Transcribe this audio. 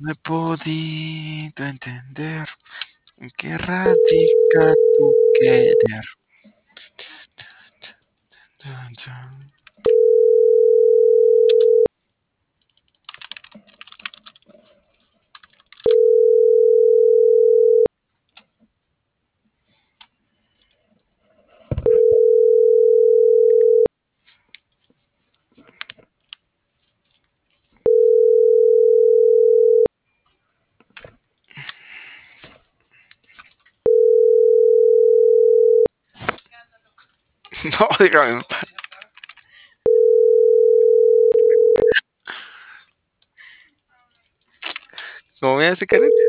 No he podido entender en qué radica tu querer. Chan, chan. No, dígame. ¿Cómo me hace Karen?